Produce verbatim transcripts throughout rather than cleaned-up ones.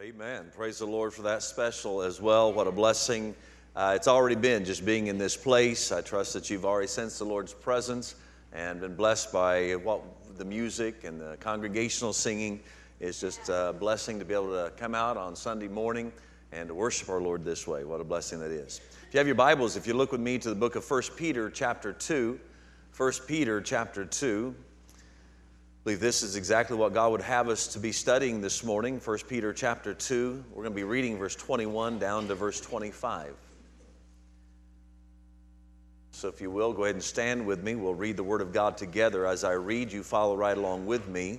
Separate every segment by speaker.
Speaker 1: Amen. Praise the Lord for that special as well. What a blessing uh, it's already been just being in this place. I trust that you've already sensed the Lord's presence and been blessed by what the music and the congregational singing. It's just a blessing to be able to come out on Sunday morning and to worship our Lord this way. What a blessing that is. If you have your Bibles, if you look with me to the book of First Peter chapter two, First Peter chapter two. I believe this is exactly what God would have us to be studying this morning. First Peter chapter two. We're going to be reading verse twenty-one down to verse twenty-five. So if you will, go ahead and stand with me. We'll read the Word of God together. As I read, you follow right along with me.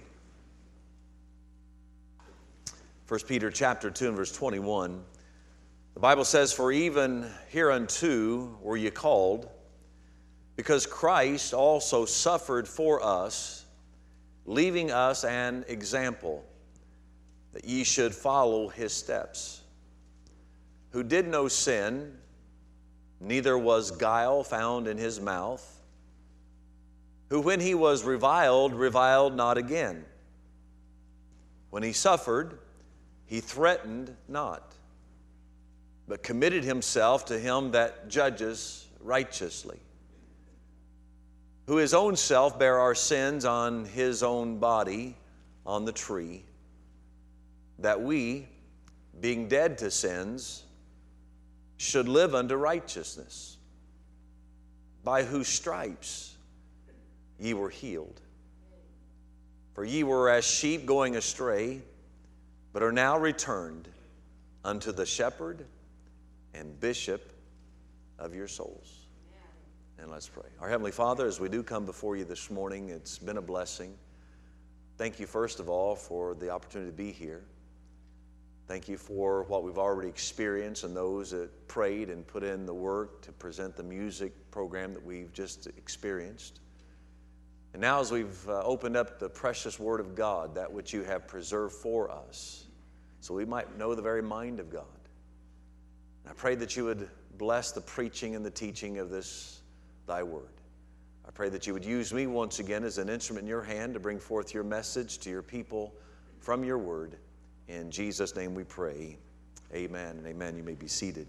Speaker 1: First Peter chapter two and verse twenty-one. The Bible says, "For even hereunto were ye called, because Christ also suffered for us, leaving us an example, that ye should follow his steps, who did no sin, neither was guile found in his mouth, who when he was reviled, reviled not again. When he suffered, he threatened not, but committed himself to him that judges righteously, who his own self bare our sins on his own body on the tree, that we, being dead to sins, should live unto righteousness, by whose stripes ye were healed. For ye were as sheep going astray, but are now returned unto the shepherd and bishop of your souls." And let's pray. Our Heavenly Father, as we do come before you this morning, it's been a blessing. Thank you, first of all, for the opportunity to be here. Thank you for what we've already experienced and those that prayed and put in the work to present the music program that we've just experienced. And now as we've uh, opened up the precious Word of God, that which you have preserved for us, so we might know the very mind of God. And I pray that you would bless the preaching and the teaching of this thy word. I pray that you would use me once again as an instrument in your hand to bring forth your message to your people from your word. In Jesus' name we pray. Amen and amen. You may be seated.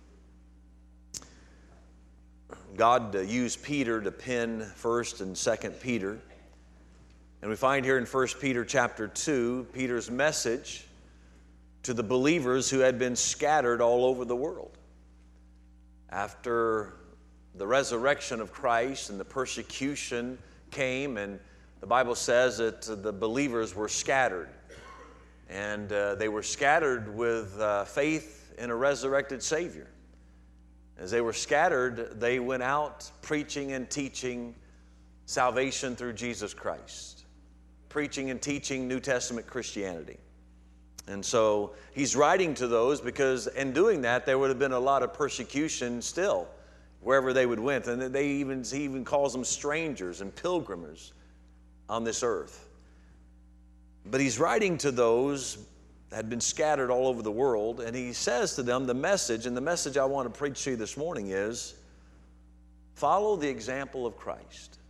Speaker 1: God uh, used Peter to pen First and Second Peter. And we find here in First Peter chapter two, Peter's message to the believers who had been scattered all over the world. After the resurrection of Christ and the persecution came, and the Bible says that the believers were scattered. And uh, they were scattered with uh, faith in a resurrected Savior. As they were scattered, they went out preaching and teaching salvation through Jesus Christ, preaching and teaching New Testament Christianity. And so he's writing to those because in doing that, there would have been a lot of persecution still, wherever they would went. And they even, he even calls them strangers and pilgrims on this earth. But he's writing to those that had been scattered all over the world, and he says to them the message, and the message I want to preach to you this morning is, follow the example of Christ.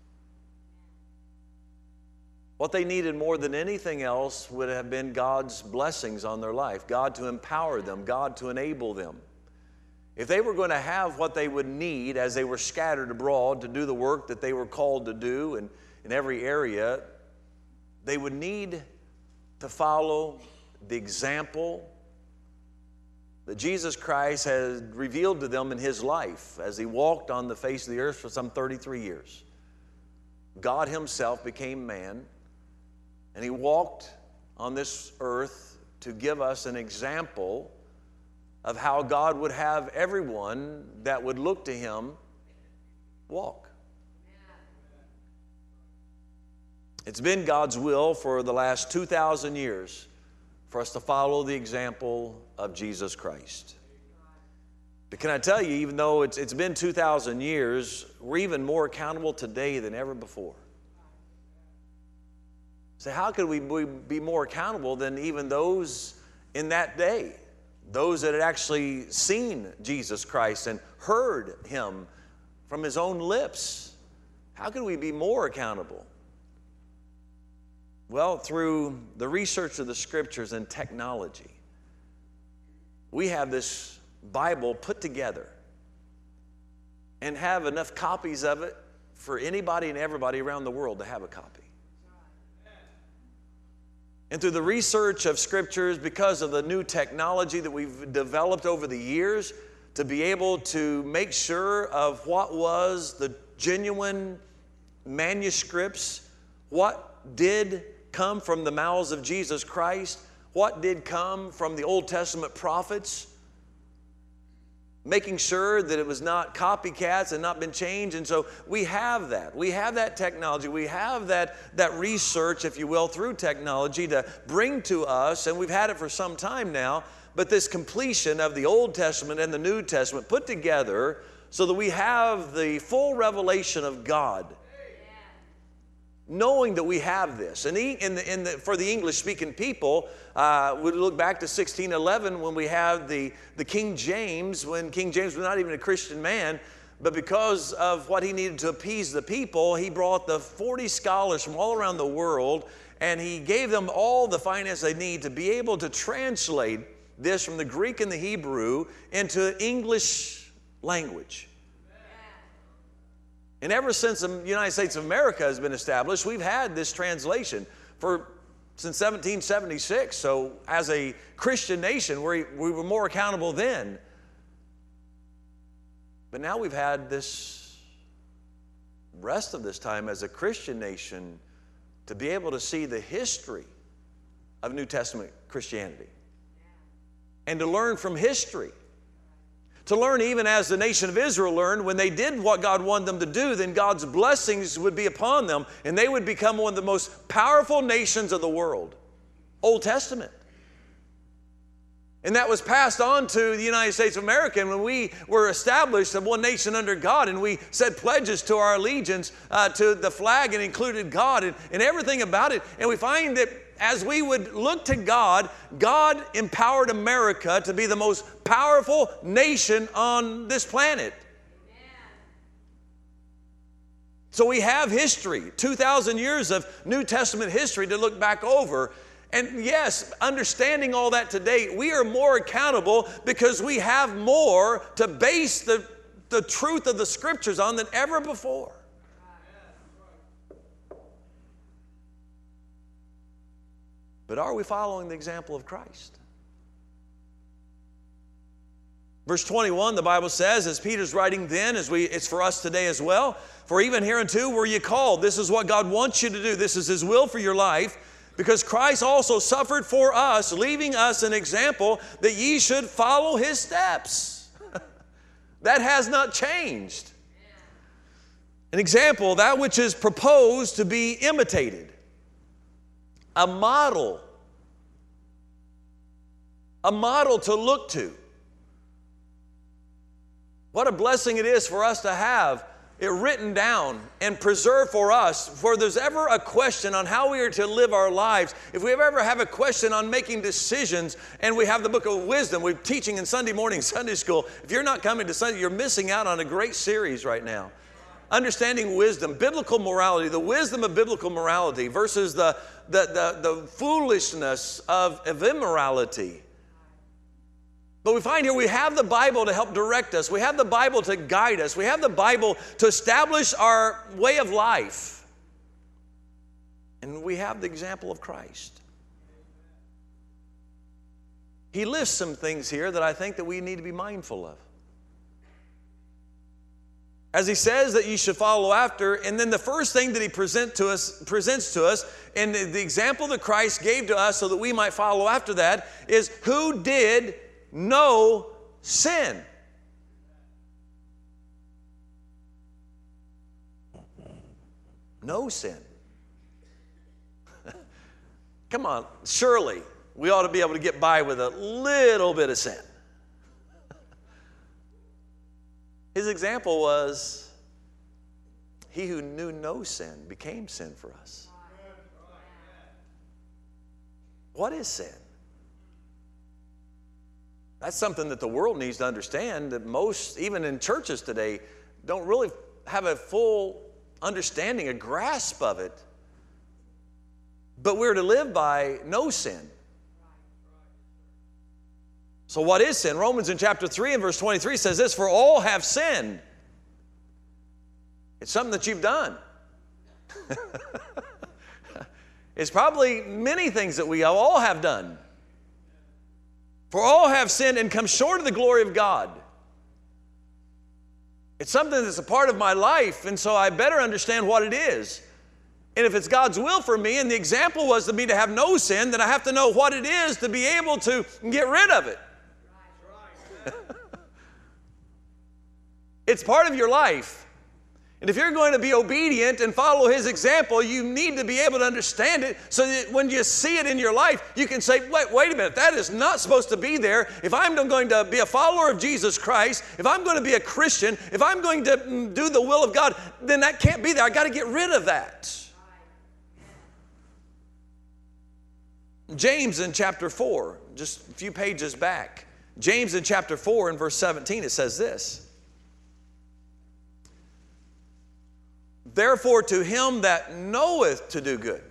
Speaker 1: What they needed more than anything else would have been God's blessings on their life, God to empower them, God to enable them. If they were going to have what they would need as they were scattered abroad to do the work that they were called to do in, in every area, they would need to follow the example that Jesus Christ had revealed to them in his life as he walked on the face of the earth for some thirty-three years. God himself became man, and he walked on this earth to give us an example of how God would have everyone that would look to him walk. It's been God's will for the last two thousand years for us to follow the example of Jesus Christ. But can I tell you, even though it's, it's been two thousand years, we're even more accountable today than ever before. So how could we be more accountable than even those in that day? Those that had actually seen Jesus Christ and heard him from his own lips. How could we be more accountable? Well, through the research of the Scriptures and technology. we have this Bible put together and have enough copies of it for anybody and everybody around the world to have a copy. And through the research of scriptures, because of the new technology that we've developed over the years, to be able to make sure of what was the genuine manuscripts, what did come from the mouths of Jesus Christ, what did come from the Old Testament prophets, making sure that it was not copycats and not been changed. And so we have that. We have that technology. We have that, that research, if you will, through technology to bring to us, and we've had it for some time now, but this completion of the Old Testament and the New Testament put together so that we have the full revelation of God. Knowing that we have this. And in the, in the, for the English-speaking people, uh, we look back to sixteen eleven when we have the, the King James, when King James was not even a Christian man, but because of what he needed to appease the people, he brought the forty scholars from all around the world, and he gave them all the finance they need to be able to translate this from the Greek and the Hebrew into English language. And ever since the United States of America has been established, we've had this translation for since seventeen seventy-six. So as a Christian nation, we, we were more accountable then. But now we've had this rest of this time as a Christian nation to be able to see the history of New Testament Christianity and to learn from history. To learn even as the nation of Israel learned, when they did what God wanted them to do, then God's blessings would be upon them and they would become one of the most powerful nations of the world. Old Testament. And that was passed on to the United States of America. And when we were established as one nation under God and we said pledges to our allegiance uh, to the flag and included God and, and everything about it. And we find that as we would look to God, God empowered America to be the most powerful nation on this planet. Amen. So we have history, two thousand years of New Testament history to look back over. And yes, understanding all that today, we are more accountable because we have more to base the, the truth of the Scriptures on than ever before. But are we following the example of Christ? Verse twenty-one, the Bible says, as Peter's writing then, as we, it's for us today as well, for even hereunto were ye called. This is what God wants you to do. This is His will for your life, because Christ also suffered for us, leaving us an example that ye should follow His steps. That has not changed. An example, that which is proposed to be imitated. A model, a model to look to. What a blessing it is for us to have it written down and preserved for us. For there's ever a question on how we are to live our lives, if we ever have a question on making decisions, and we have the book of wisdom, we're teaching in Sunday morning Sunday school. If you're not coming to Sunday, you're missing out on a great series right now. Understanding wisdom, biblical morality, the wisdom of biblical morality versus the, the, the, the foolishness of, of immorality. But we find here we have the Bible to help direct us. We have the Bible to guide us. We have the Bible to establish our way of life. And we have the example of Christ. He lists some things here that I think that we need to be mindful of. As he says that you should follow after, and then the first thing that he present to us, presents to us, and the, the example that Christ gave to us so that we might follow after that, is who did no sin. No sin. Come on, surely we ought to be able to get by with a little bit of sin. His example was, he who knew no sin became sin for us. What is sin? That's something that the world needs to understand, that most, even in churches today, don't really have a full understanding, a grasp of it. But we're to live by no sin. So what is sin? Romans in chapter three and verse twenty-three says this, for all have sinned. It's something that you've done. It's probably many things that we all have done. For all have sinned and come short of the glory of God. It's something that's a part of my life, and so I better understand what it is. And if it's God's will for me, and the example was to me to have no sin, then I have to know what it is to be able to get rid of it. It's part of your life. And if you're going to be obedient and follow His example, you need to be able to understand it so that when you see it in your life, you can say, wait, wait a minute, that is not supposed to be there. If I'm going to be a follower of Jesus Christ, if I'm going to be a Christian, if I'm going to do the will of God, then that can't be there. I got to get rid of that. James in chapter four, just a few pages back. James in chapter four and verse seventeen, it says this. Therefore to him that knoweth to do good,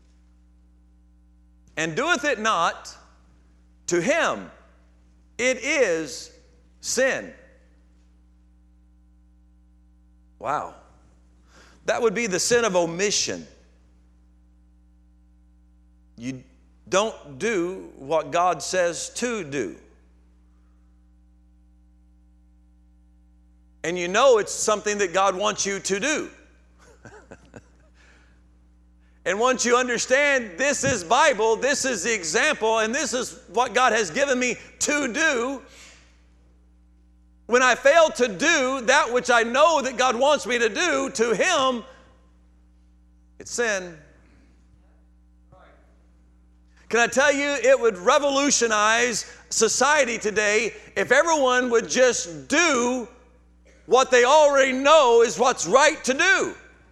Speaker 1: and doeth it not, to him it is sin. Wow. That would be the sin of omission. You don't do what God says to do. And you know it's something that God wants you to do. And once you understand this is Bible, this is the example, and this is what God has given me to do, when I fail to do that which I know that God wants me to do, to Him, it's sin. Can I tell you, it would revolutionize society today if everyone would just do what they already know is what's right to do.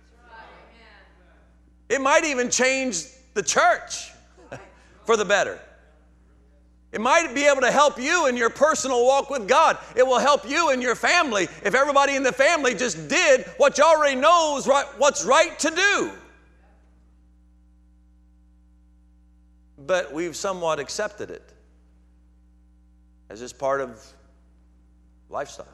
Speaker 1: It might even change the church for the better. It might be able to help you in your personal walk with God. It will help you in your family if everybody in the family just did what you already know is right, what's right to do. But we've somewhat accepted it as just part of lifestyle.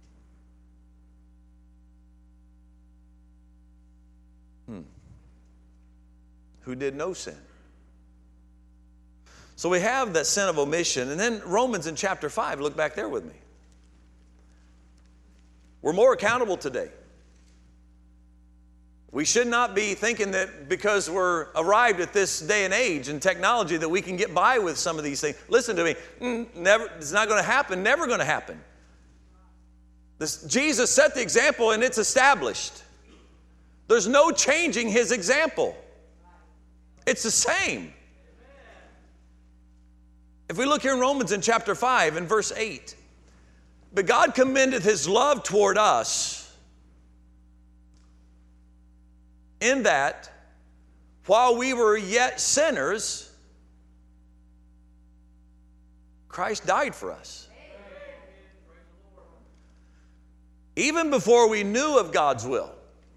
Speaker 1: Hmm. Who did no sin. So we have that sin of omission. And then Romans in chapter five, look back there with me. We're more accountable today. We should not be thinking that because we're arrived at this day and age and technology that we can get by with some of these things. Listen to me, mm, never, it's not going to happen, never going to happen. This, Jesus set the example and it's established. There's no changing His example. It's the same. If we look here in Romans in chapter five and verse eight, but God commendeth His love toward us in that while we were yet sinners, Christ died for us. Even before we knew of God's will.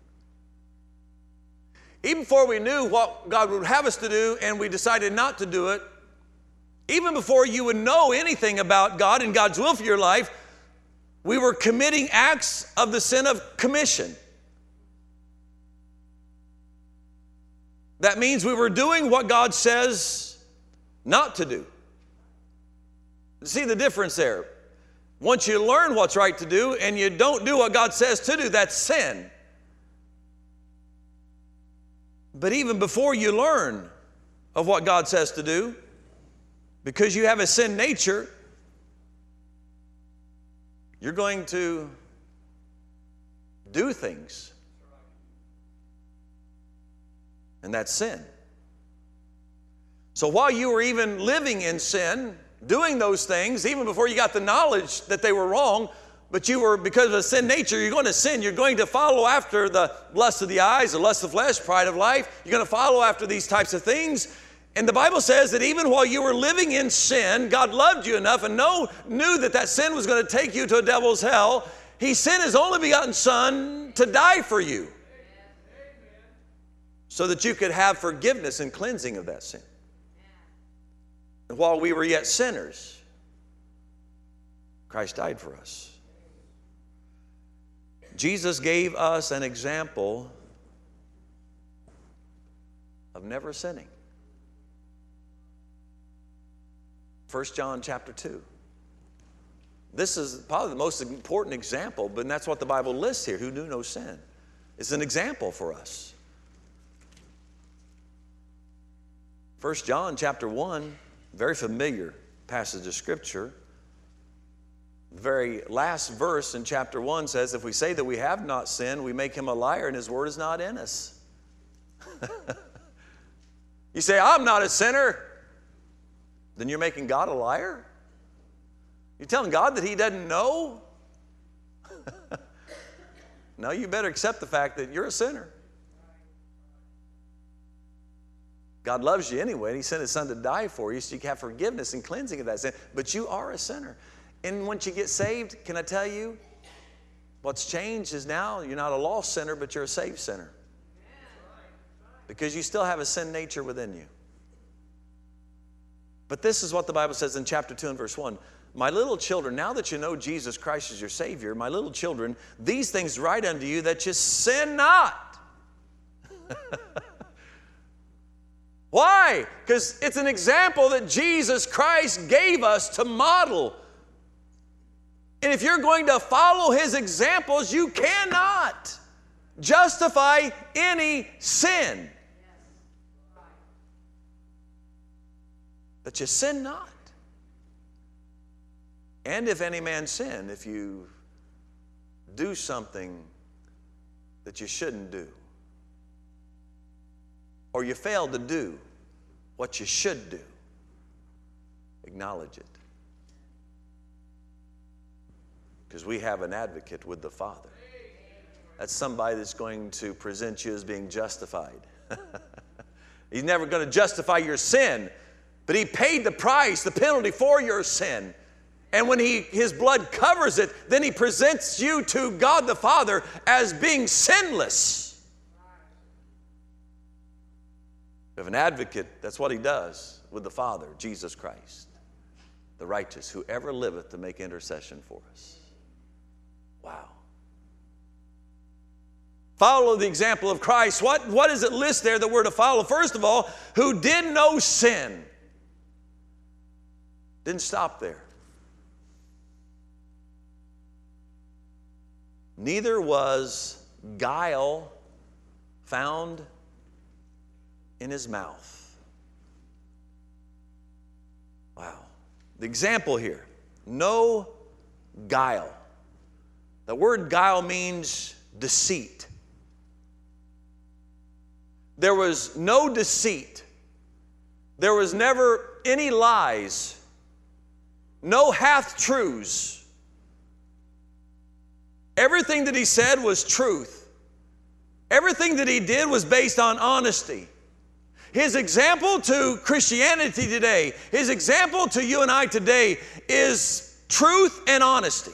Speaker 1: Even before we knew what God would have us to do and we decided not to do it, even before you would know anything about God and God's will for your life, we were committing acts of the sin of commission. That means we were doing what God says not to do. See the difference there? Once you learn what's right to do and you don't do what God says to do, that's sin. But even before you learn of what God says to do, because you have a sin nature, you're going to do things. And that's sin. So while you were even living in sin, doing those things, even before you got the knowledge that they were wrong, but you were, because of sin nature, you're going to sin. You're going to follow after the lust of the eyes, the lust of the flesh, pride of life. You're going to follow after these types of things. And the Bible says that even while you were living in sin, God loved you enough and know, knew that that sin was going to take you to a devil's hell. He sent His only begotten Son to die for you so that you could have forgiveness and cleansing of that sin. And while we were yet sinners, Christ died for us. Jesus gave us an example of never sinning. First John chapter two. This is probably the most important example, but that's what the Bible lists here, who knew no sin. It's an example for us. First John chapter one, very familiar passage of Scripture. The very last verse in chapter one says, if we say that we have not sinned, we make him a liar and his word is not in us. You say, I'm not a sinner. Then you're making God a liar? You're telling God that he doesn't know? No, you better accept the fact that you're a sinner. God loves you anyway, and he sent his son to die for you so you can have forgiveness and cleansing of that sin. But you are a sinner. And once you get saved, can I tell you, what's changed is now you're not a lost sinner, but you're a saved sinner. Because you still have a sin nature within you. But this is what the Bible says in chapter two and verse one. My little children, now that you know Jesus Christ is your Savior, my little children, these things write unto you that you sin not. Why? Because it's an example that Jesus Christ gave us to model. And if you're going to follow his examples, you cannot justify any sin. That you sin not. And if any man sin, if you do something that you shouldn't do, or you fail to do what you should do, acknowledge it. Because we have an advocate with the Father. That's somebody that's going to present you as being justified. He's never going to justify your sin, but he paid the price, the penalty for your sin. And when he, his blood covers it, then he presents you to God the Father as being sinless. We have an advocate, that's what he does with the Father, Jesus Christ, the righteous, who ever liveth to make intercession for us. Wow. Follow the example of Christ. What, what does it list there that we're to follow? First of all, who did no sin. Didn't stop there. Neither was guile found in his mouth. Wow. The example here, no guile. The word guile means deceit. There was no deceit. There was never any lies. No half-truths. Everything that he said was truth. Everything that he did was based on honesty. His example to Christianity today, his example to you and I today is truth and honesty.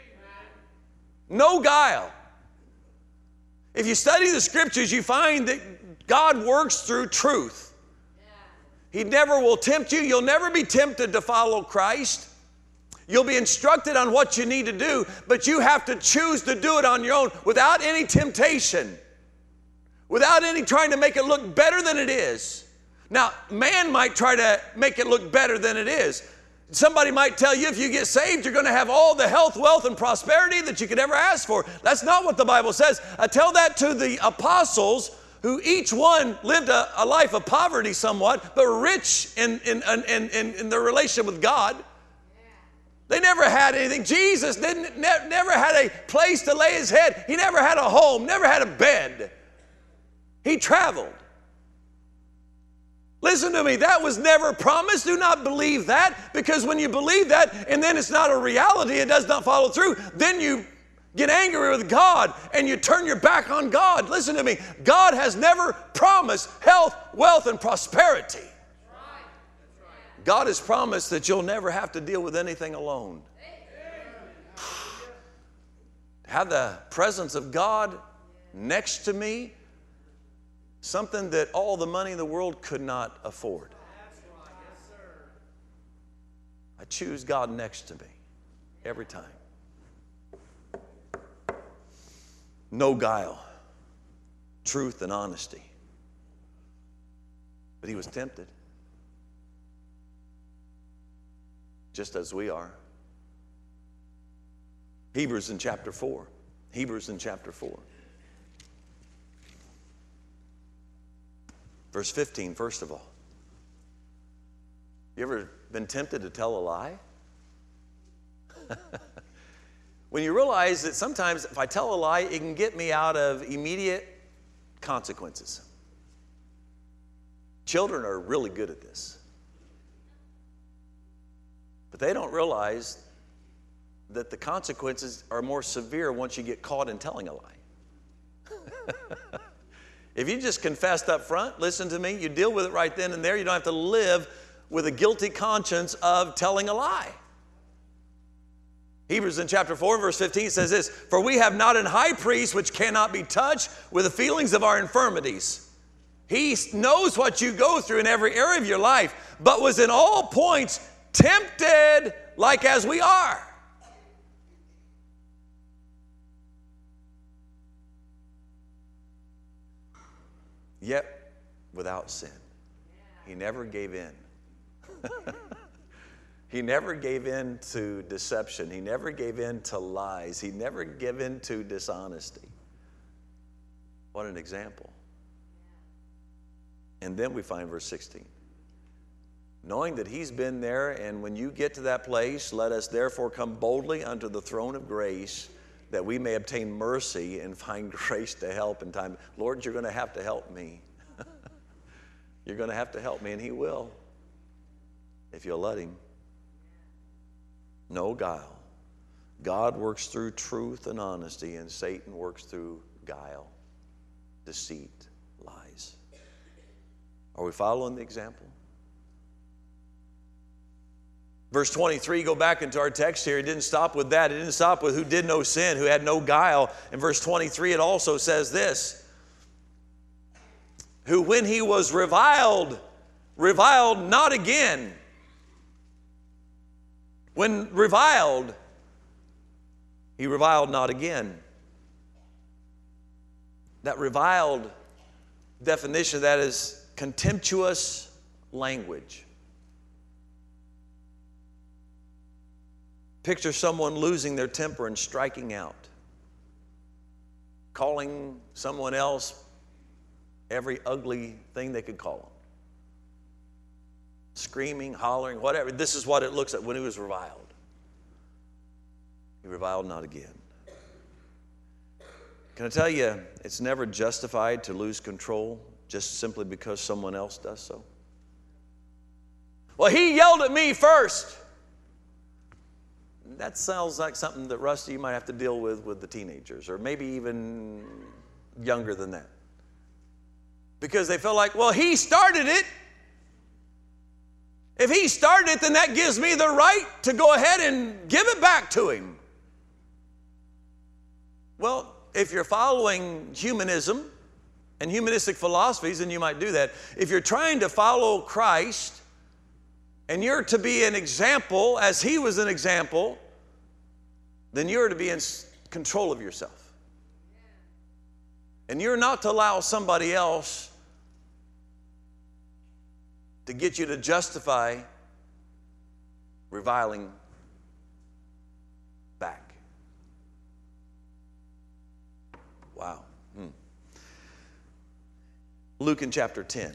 Speaker 1: No guile. If you study the Scriptures, you find that God works through truth. He never will tempt you. You'll never be tempted to follow Christ. You'll be instructed on what you need to do, but you have to choose to do it on your own without any temptation, without any trying to make it look better than it is. Now, man might try to make it look better than it is. Somebody might tell you if you get saved, you're going to have all the health, wealth, and prosperity that you could ever ask for. That's not what the Bible says. I tell that to the apostles, who each one lived a, a life of poverty somewhat, but were rich in, in, in, in, in their relationship with God. They never had anything. Jesus didn't, ne- never had a place to lay his head. He never had a home, never had a bed. He traveled. Listen to me, that was never promised. Do not believe that, because when you believe that and then it's not a reality, it does not follow through, then you get angry with God and you turn your back on God. Listen to me, God has never promised health, wealth, and prosperity. God has promised that you'll never have to deal with anything alone. Have the presence of God next to me, something that all the money in the world could not afford. I choose God next to me Every time. No guile. Truth and honesty. But he was tempted. Just as we are. Hebrews in chapter four. Hebrews in chapter four. Verse fifteen, first of all. You ever been tempted to tell a lie? When you realize that sometimes if I tell a lie, it can get me out of immediate consequences. Children are really good at this. But they don't realize that the consequences are more severe once you get caught in telling a lie. If you just confessed up front, listen to me, you deal with it right then and there. You don't have to live with a guilty conscience of telling a lie. Hebrews in chapter four, verse fifteen says this, "For we have not an high priest which cannot be touched with the feelings of our infirmities. He knows what you go through in every area of your life, but was in all points tempted like as we are." Yet without sin. He never gave in. He never gave in to deception. He never gave in to lies. He never gave in to dishonesty. What an example. And then we find verse sixteen. Knowing that he's been there, and when you get to that place, let us therefore come boldly unto the throne of grace, that we may obtain mercy and find grace to help in time. Lord, you're going to have to help me. You're going to have to help me, and he will, if you'll let him. No guile. God works through truth and honesty, and Satan works through guile, deceit, lies. Are we following the example? Verse twenty-three, go back into our text here. It didn't stop with that. It didn't stop with who did no sin, who had no guile. In verse twenty-three, it also says this, who when he was reviled, reviled not again. When reviled, he reviled not again. That reviled definition of that is contemptuous language. Picture someone losing their temper and striking out, calling someone else every ugly thing they could call them. Screaming, hollering, whatever. This is what it looks like when he was reviled. He reviled not again. Can I tell you, it's never justified to lose control just simply because someone else does so. Well, he yelled at me first. That sounds like something that, Rusty, you might have to deal with with the teenagers, or maybe even younger than that. Because they feel like, well, he started it. If he started it, then that gives me the right to go ahead and give it back to him. Well, if you're following humanism and humanistic philosophies, then you might do that. If you're trying to follow Christ and you're to be an example as he was an example, then you're to be in control of yourself. And you're not to allow somebody else to get you to justify reviling back. Wow. Hmm. Luke in chapter ten.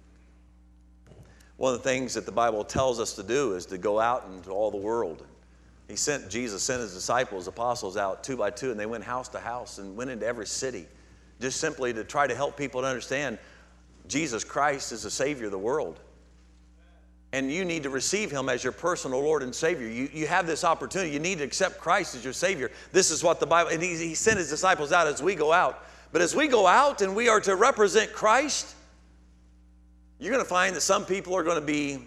Speaker 1: One of the things that the Bible tells us to do is to go out into all the world. He sent, Jesus sent his disciples, apostles out two by two, and they went house to house and went into every city just simply to try to help people to understand Jesus Christ is the Savior of the world. And you need to receive him as your personal Lord and Savior. You, you have this opportunity. You need to accept Christ as your Savior. This is what the Bible, and he, he sent his disciples out as we go out. But as we go out and we are to represent Christ, you're going to find that some people are going to be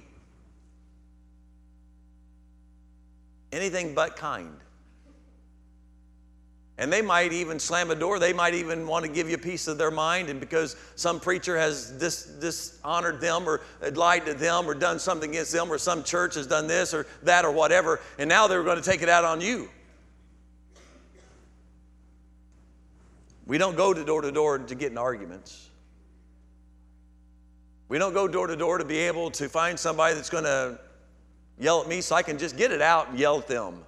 Speaker 1: anything but kind. And they might even slam a door. They might even want to give you a piece of their mind. And because some preacher has dis, dishonored them or lied to them or done something against them, or some church has done this or that or whatever, and now they're going to take it out on you. We don't go to door to door to get in arguments. We don't go door to door to be able to find somebody that's going to yell at me so I can just get it out and yell at them.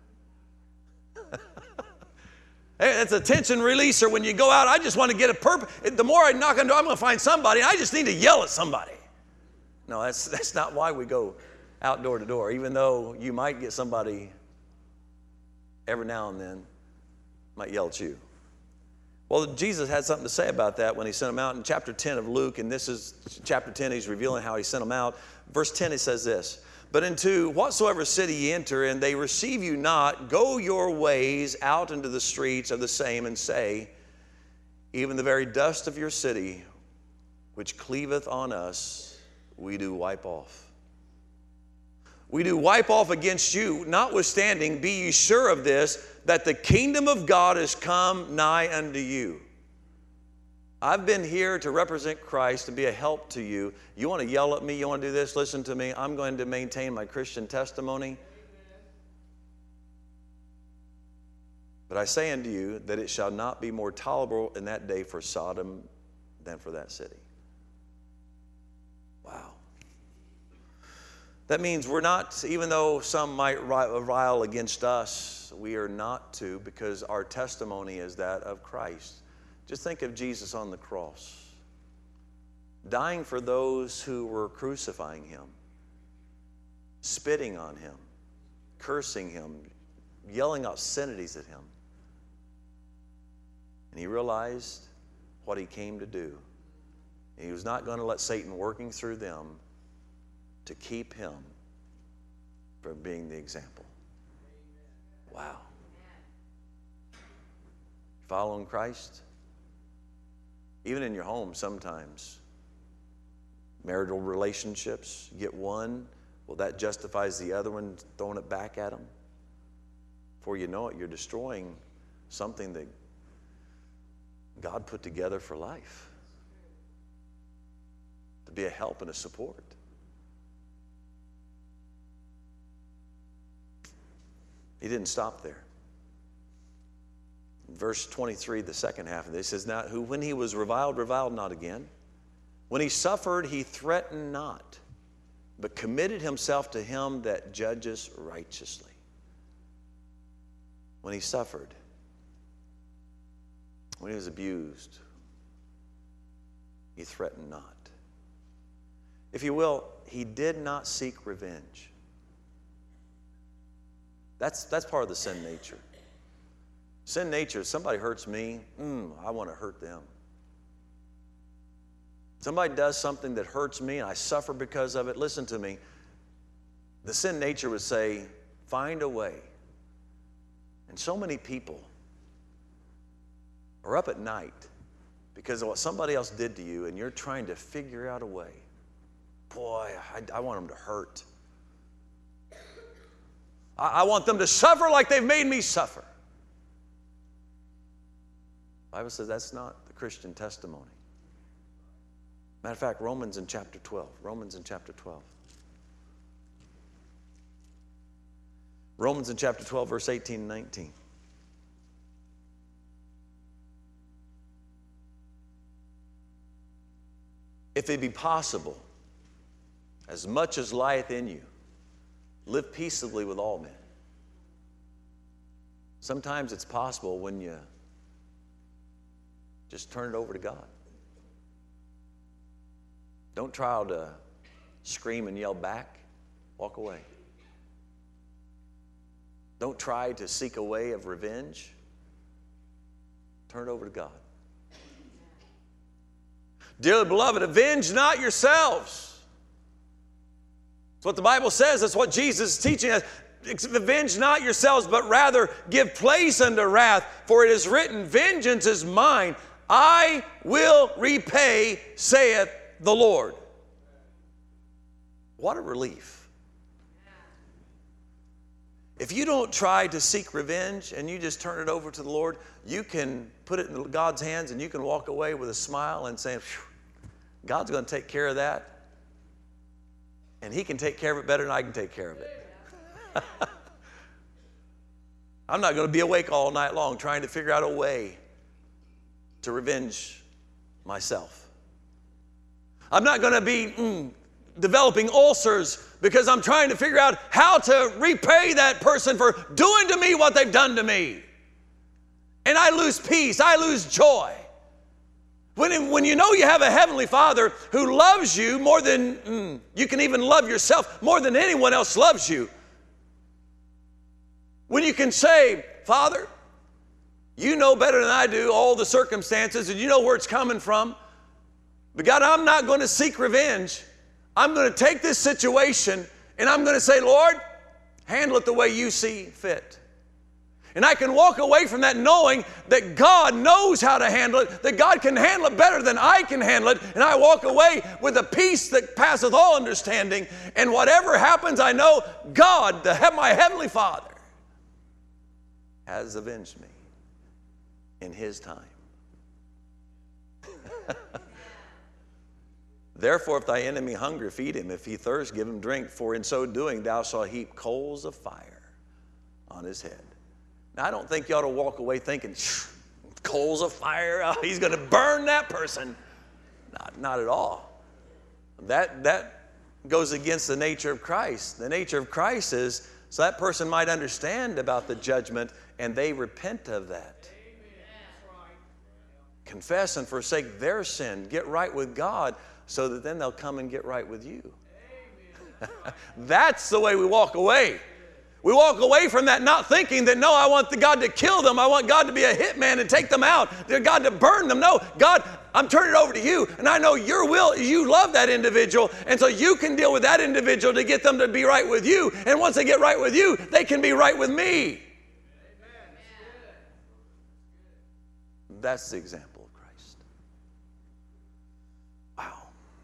Speaker 1: It's a tension releaser when you go out. I just want to get a purpose. The more I knock on the door, I'm going to find somebody. I just need to yell at somebody. No, that's, that's not why we go out door to door, even though you might get somebody every now and then might yell at you. Well, Jesus had something to say about that when he sent them out in chapter ten of Luke, and this is chapter ten. He's revealing how he sent them out. Verse ten, he says this: "But into whatsoever city ye enter, and they receive you not, go your ways out into the streets of the same, and say, even the very dust of your city, which cleaveth on us, we do wipe off. We do wipe off against you. Notwithstanding, be ye sure of this, that the kingdom of God is come nigh unto you." I've been here to represent Christ and be a help to you. You want to yell at me? You want to do this? Listen to me. I'm going to maintain my Christian testimony. But I say unto you that it shall not be more tolerable in that day for Sodom than for that city. Wow. That means we're not, even though some might rile against us, we are not to, because our testimony is that of Christ. Just think of Jesus on the cross, dying for those who were crucifying him, spitting on him, cursing him, yelling obscenities at him. And he realized what he came to do. He was not going to let Satan working through them to keep him from being the example. Wow. Following Christ? Even in your home sometimes. Marital relationships, you get one, well, that justifies the other one, throwing it back at them. Before you know it, you're destroying something that God put together for life. To be a help and a support. He didn't stop there. In verse twenty-three, the second half of this says, "Now, who when he was reviled, reviled not again. When he suffered, he threatened not, but committed himself to him that judges righteously." When he suffered, when he was abused, he threatened not. If you will, he did not seek revenge. That's, that's part of the sin nature. Sin nature, if somebody hurts me, mm, I want to hurt them. Somebody does something that hurts me and I suffer because of it. Listen to me. The sin nature would say, find a way. And so many people are up at night because of what somebody else did to you, and you're trying to figure out a way. Boy, I, I want them to hurt. I, I want them to suffer like they've made me suffer. The Bible says that's not the Christian testimony. Matter of fact, Romans in chapter twelve. Romans in chapter twelve. Romans in chapter twelve, verse eighteen and nineteen. If it be possible, as much as lieth in you, live peaceably with all men. Sometimes it's possible when you just turn it over to God. Don't try to scream and yell back. Walk away. Don't try to seek a way of revenge. Turn it over to God. Dearly beloved, avenge not yourselves. That's what the Bible says. That's what Jesus is teaching us. Avenge not yourselves, but rather give place unto wrath. For it is written, vengeance is mine. I will repay, saith the Lord. What a relief. If you don't try to seek revenge and you just turn it over to the Lord, you can put it in God's hands and you can walk away with a smile and saying, God's going to take care of that. And He can take care of it better than I can take care of it. I'm not going to be awake all night long trying to figure out a way to revenge myself. I'm not going to be mm, developing ulcers because I'm trying to figure out how to repay that person for doing to me what they've done to me. And I lose peace. I lose joy. When, when you know you have a Heavenly Father who loves you more than mm, you can even love yourself, more than anyone else loves you. When you can say, Father, you know better than I do all the circumstances and you know where it's coming from. But God, I'm not going to seek revenge. I'm going to take this situation and I'm going to say, Lord, handle it the way you see fit. And I can walk away from that knowing that God knows how to handle it, that God can handle it better than I can handle it. And I walk away with a peace that passeth all understanding. And whatever happens, I know God, the, my Heavenly Father, has avenged me in His time. Therefore, if thy enemy hunger, feed him. If he thirst, give him drink. For in so doing, thou shalt heap coals of fire on his head. Now, I don't think you ought to walk away thinking, coals of fire, oh, he's going to burn that person. Not, not at all. That, that goes against the nature of Christ. The nature of Christ is so that person might understand about the judgment and they repent of that. Confess and forsake their sin. Get right with God so that then they'll come and get right with you. That's the way we walk away. We walk away from that not thinking that, no, I want the God to kill them. I want God to be a hitman and take them out. God to burn them. No, God, I'm turning it over to you. And I know your will, you love that individual. And so you can deal with that individual to get them to be right with you. And once they get right with you, they can be right with me. That's the example of Christ. Wow.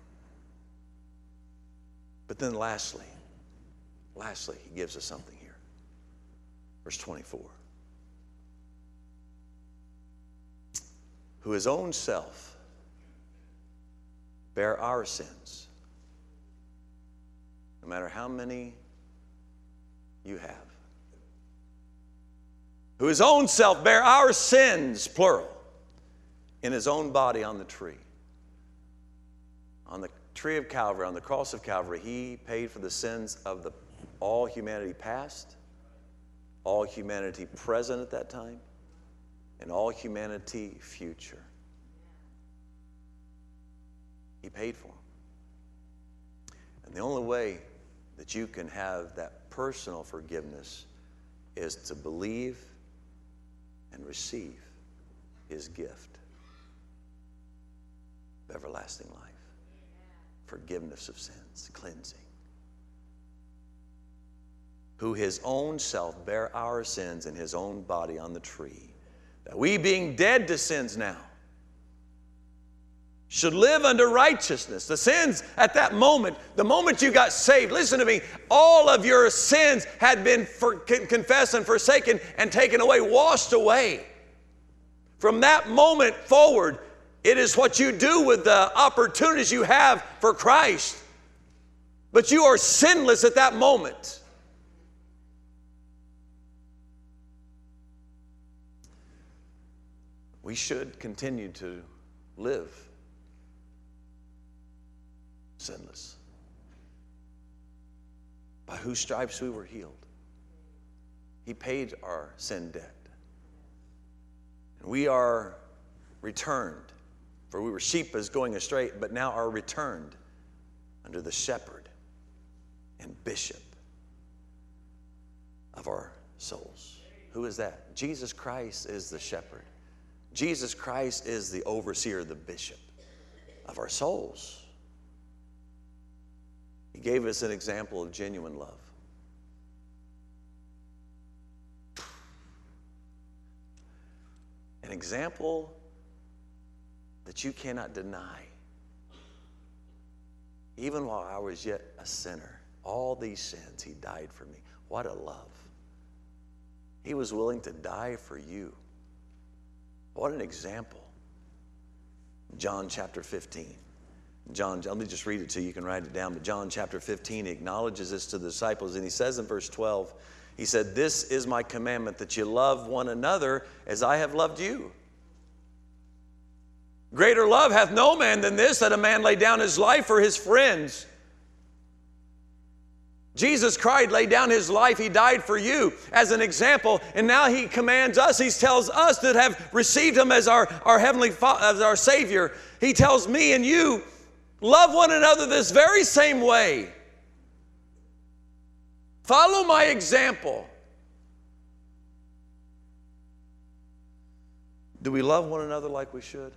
Speaker 1: But then lastly, lastly, He gives us something here. Verse twenty-four. Who His own self bare our sins, no matter how many you have. Who His own self bare our sins, plural, in His own body on the tree. On the tree of Calvary, on the cross of Calvary, He paid for the sins of the, all humanity past, all humanity present at that time, and all humanity future. He paid for them. And the only way that you can have that personal forgiveness is to believe and receive His gift of everlasting life, forgiveness of sins, cleansing. Who His own self bare our sins in His own body on the tree, that we, being dead to sins now, should live unto righteousness. The sins at that moment, the moment you got saved, listen to me, all of your sins had been for, confessed and forsaken and taken away, washed away. From that moment forward, it is what you do with the opportunities you have for Christ. But you are sinless at that moment. We should continue to live sinless. By whose stripes we were healed. He paid our sin debt. And we are returned. For we were sheep as going astray, but now are returned under the shepherd and bishop of our souls. Who is that? Jesus Christ is the shepherd. Jesus Christ is the overseer, the bishop of our souls. He gave us an example of genuine love. An example that you cannot deny. Even while I was yet a sinner, all these sins, He died for me. What a love. He was willing to die for you. What an example. John chapter fifteen. John, let me just read it to you. You can write it down. But John chapter fifteen, he acknowledges this to the disciples, and he says in verse twelve, he said, "This is my commandment, that you love one another as I have loved you. Greater love hath no man than this, that a man lay down his life for his friends." Jesus Christ laid down his life. He died for you as an example. And now he commands us. He tells us that have received him as our, our heavenly Father, as our Savior. He tells me and you, love one another this very same way. Follow my example. Do we love one another like we should?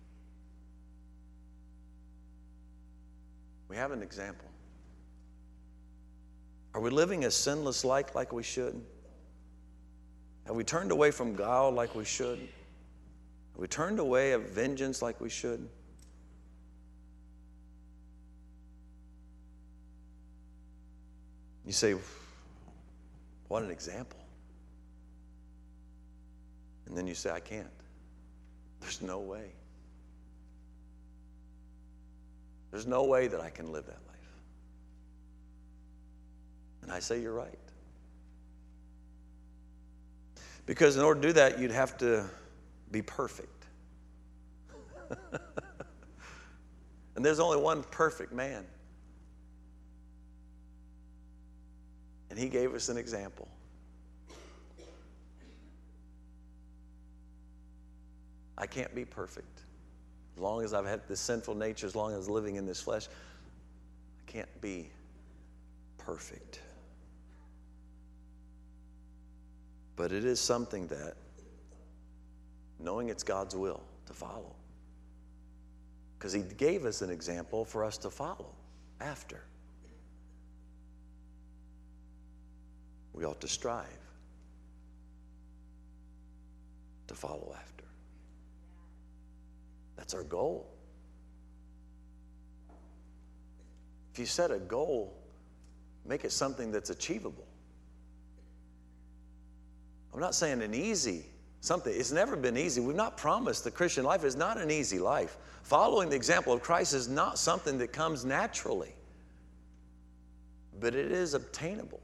Speaker 1: We have an example. Are we living a sinless life like we should? Have we turned away from guile like we should? Have we turned away of vengeance like we should? You say, what an example. And then you say, I can't. There's no way. There's no way that I can live that life. And I say, you're right. Because in order to do that, you'd have to be perfect. And there's only one perfect man. And he gave us an example. I can't be perfect. As long as I've had this sinful nature, as long as I'm living in this flesh, I can't be perfect. But it is something that, knowing it's God's will to follow, because he gave us an example for us to follow after. We ought to strive to follow after. That's our goal. If you set a goal, make it something that's achievable. I'm not saying an easy something. It's never been easy. We've not promised the Christian life is not an easy life. Following the example of Christ is not something that comes naturally, but it is obtainable.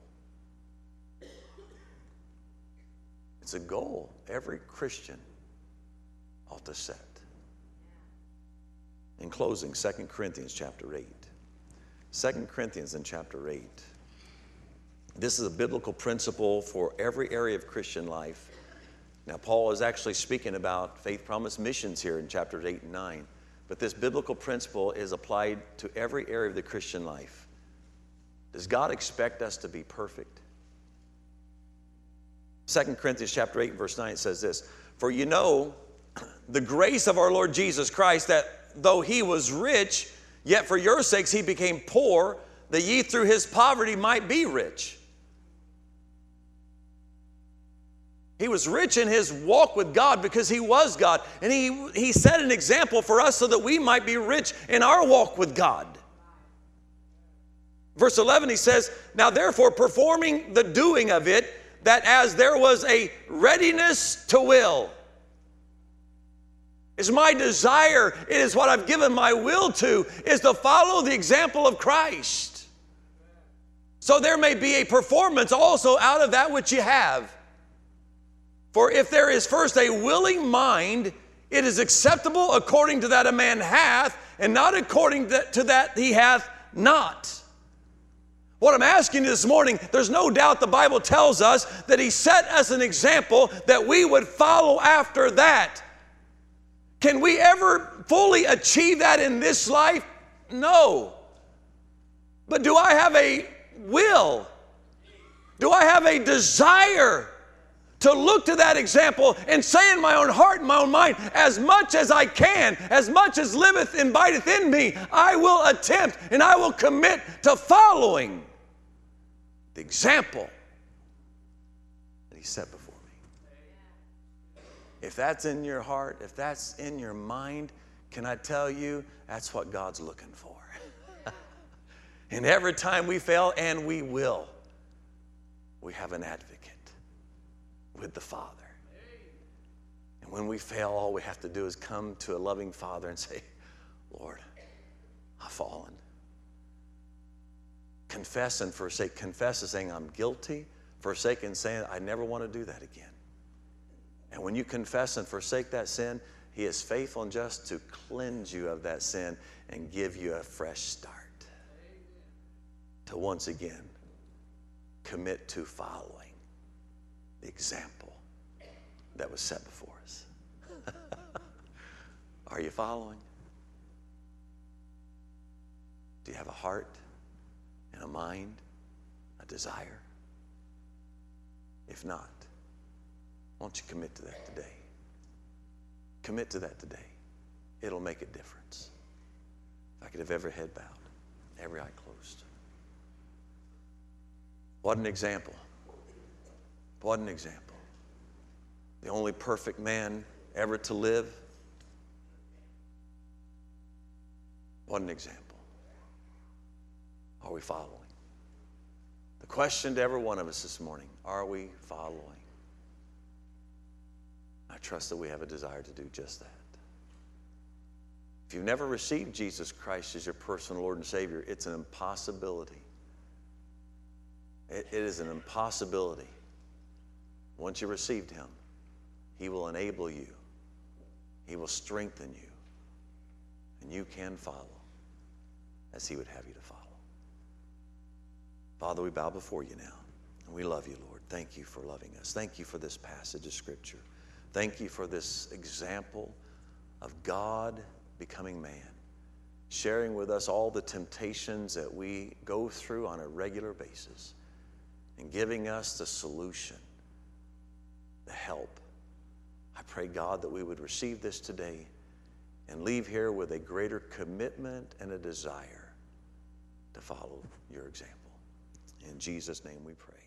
Speaker 1: It's a goal every Christian ought to set. In closing, Second Corinthians chapter eight. Second Corinthians in chapter eight. This is a biblical principle for every area of Christian life. Now, Paul is actually speaking about faith promise missions here in chapters eight and nine. But this biblical principle is applied to every area of the Christian life. Does God expect us to be perfect? Second Corinthians chapter eight, verse nine, it says this, "For you know the grace of our Lord Jesus Christ, that though he was rich, yet for your sakes he became poor, that ye through his poverty might be rich." He was rich in his walk with God because he was God. And he, he set an example for us so that we might be rich in our walk with God. Verse eleven, he says, "Now therefore performing the doing of it, that as there was a readiness to will." It's my desire, it is what I've given my will to, is to follow the example of Christ. So there may be a performance also out of that which you have. For if there is first a willing mind, it is acceptable according to that a man hath, and not according to that he hath not. What I'm asking you this morning, there's no doubt the Bible tells us that he set us an example that we would follow after that. Can we ever fully achieve that in this life? No. But do I have a will? Do I have a desire to look to that example and say in my own heart and my own mind, as much as I can, as much as liveth and abideth in me, I will attempt and I will commit to following the example that he set before me. If that's in your heart, if that's in your mind, can I tell you, that's what God's looking for. And every time we fail, and we will, we have an advocate. with the Father. And when we fail, all we have to do is come to a loving Father and say, Lord, I've fallen. Confess and forsake. Confess is saying I'm guilty. Forsake and saying I never want to do that again. And when you confess and forsake that sin, He is faithful and just to cleanse you of that sin and give you a fresh start. To once again commit to following the example that was set before us. Are you following? Do you have a heart and a mind, a desire? If not, why don't you commit to that today? Commit to that today. It'll make a difference. If I could have every head bowed, every eye closed. What an example. What an example. The only perfect man ever to live. What an example. Are we following? The question to every one of us this morning, are we following? I trust that we have a desire to do just that. If you've never received Jesus Christ as your personal Lord and Savior, it's an impossibility. It, it is an impossibility. Once you received Him, He will enable you. He will strengthen you. And you can follow as He would have you to follow. Father, we bow before you now. And we love you, Lord. Thank you for loving us. Thank you for this passage of Scripture. Thank you for this example of God becoming man, sharing with us all the temptations that we go through on a regular basis, and giving us the solution, the help. I pray, God, that we would receive this today and leave here with a greater commitment and a desire to follow your example. In Jesus' name we pray.